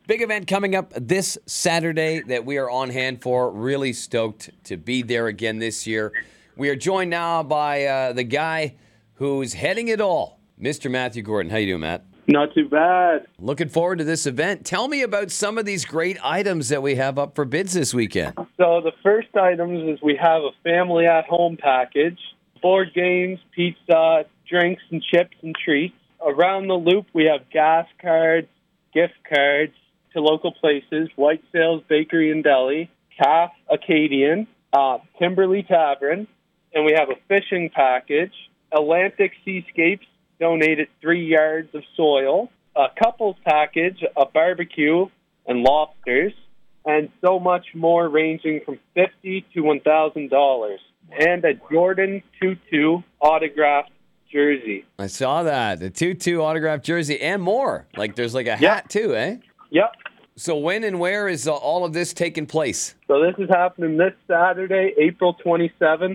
Big event coming up this Saturday that we are on hand for. Really stoked to be there again this year. We are joined now by the guy who's heading it all, Mr. Matthew Gordon. How you doing, Matt? Not too bad. Looking forward to this event. Tell me about some of these great items that we have up for bids this weekend. So the first items is we have a family at-home package, board games, pizza, drinks and chips and treats. Around the loop, we have gas cards, gift cards to local places, White Sales Bakery and Deli, Calf Acadian, Timberley Tavern, and we have a fishing package, Atlantic Seascapes, donated 3 yards of soil, a couples package, a barbecue, and lobsters, and so much more ranging from $50 to $1,000. And a Jordan 2-2 autographed jersey. I saw that. The 2-2 autographed jersey and more. Like there's like a hat too, eh? Yep. So when and where is all of this taking place? So this is happening this Saturday, April 27th,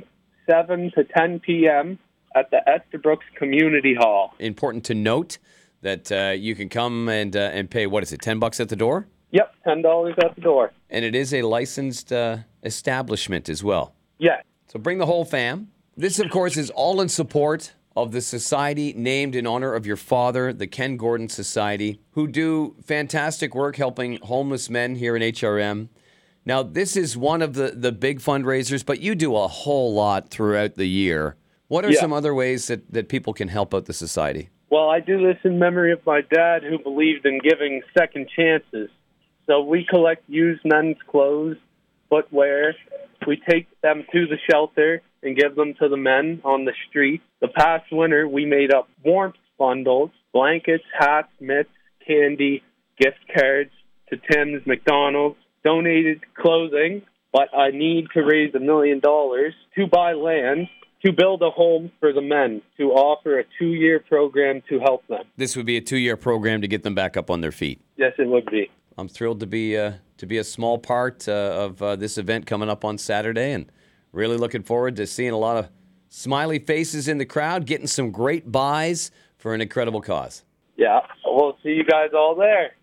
7 to 10 p.m. at the Estabrooks Community Hall. Important to note that you can come and pay, what is it, $10 at the door? Yep, $10 at the door. And it is a licensed establishment as well. Yeah. So bring the whole fam. This, of course, is all in support of the society named in honor of your father, the Ken Gordon Society, who do fantastic work helping homeless men here in HRM. Now, this is one of the big fundraisers, but you do a whole lot throughout the year. What are some other ways that people can help out the society? Well, I do this in memory of my dad, who believed in giving second chances. So we collect used men's clothes, footwear. We take them to the shelter and give them to the men on the street. The past winter, we made up warmth bundles, blankets, hats, mitts, candy, gift cards to Tim's, McDonald's, donated clothing, but I need to raise $1 million to buy land to build a home for the men, to offer a 2-year program to help them. This would be a 2-year program to get them back up on their feet. Yes, it would be. I'm thrilled to be a small part of this event coming up on Saturday, and really looking forward to seeing a lot of smiley faces in the crowd, getting some great buys for an incredible cause. Yeah, we'll see you guys all there.